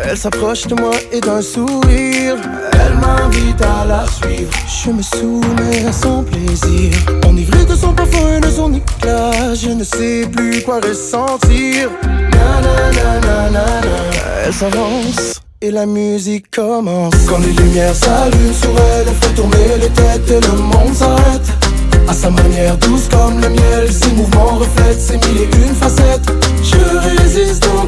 Elle s'approche de moi et d'un sourire elle m'invite à la suivre. Je me soumets à son plaisir, enivré de son parfum et de son éclat. Je ne sais plus quoi ressentir. Elle s'avance et la musique commence. Quand les lumières s'allument sur elle, elle fait tourner les têtes et le monde s'arrête. À sa manière douce comme le miel, ses mouvements reflètent ses mille et une facettes. Je résiste donc